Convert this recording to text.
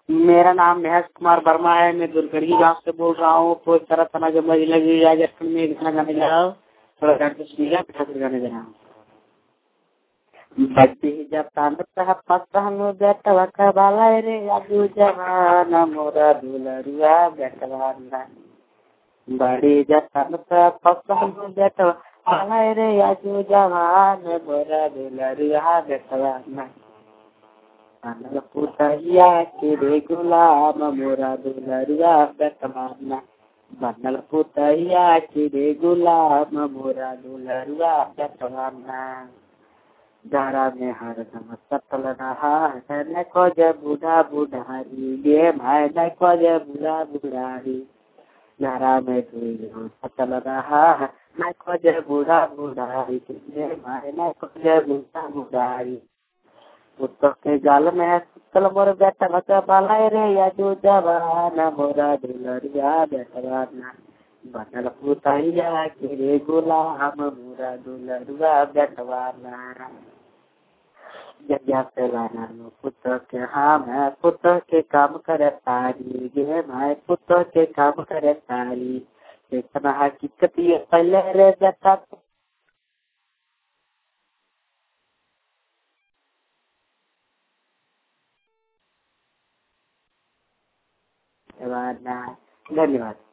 मेरा नाम महेश कुमार वर्मा है। मैं दुर्गढ़ी गांव से बोल रहा हूँ। कोई तरह थाना जमुई जिला की झारखंड में एक गाना गाने जा रहा हूँ। थोड़ा ध्यान से सुनिएगा, फिर गाने जा रहा हूँ। बड़ी जपान पसंद बेटवा कबाला रे आजू जवाना मोरा दुलरुआ बेटवा ना। बड़ी जपान पसंद बेटवा कबाला रे आजू जवान मोरा दुलरुआ बेटवा ना। बनल पुतहिया के रे गुलाम मोरा दुलरुआ बेटवा ना। बनल पुतहिया के रे गुलाम मोरा दुलरुआ बेटवा ना। धारा में हरदम सतल रहा है न को जब बूढ़ा बुढ़ारी गे भाई न को जब बूढ़ा बुढ़ारी। धारा में धुई हो सतल रहा है न को जब बूढ़ा बुढ़ारी गे भाई न को जब बूढ़ा बुढ़ारी। पुत्र के गाल में सुतल मोर बेटा बचा बाला रे या जो जवान मोरा दुलरिया बेटवा ना। बनल पुतहिया के रे गुलाम मोरा दुलरुआ बेटवा ना। जगह से लाना पुत्र के हम है पुत्र के काम करे तारी गे भाई पुत्र के काम करे तारी। इतना हकीकत ये पहले रे बेटा धन्यवाद।